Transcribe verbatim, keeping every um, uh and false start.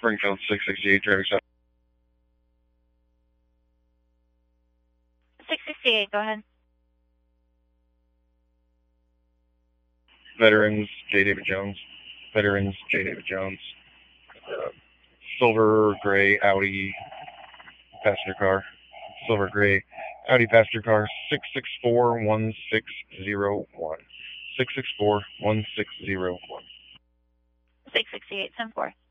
Springfield six sixty-eight, traffic stop. six sixty-eight, go ahead. Veterans, J. David Jones. Veterans, J. David Jones. Uh, silver gray Audi passenger car. Silver gray Audi passenger car, six six four, one six zero one. six six four, one six zero one. six sixty-eight, ten four.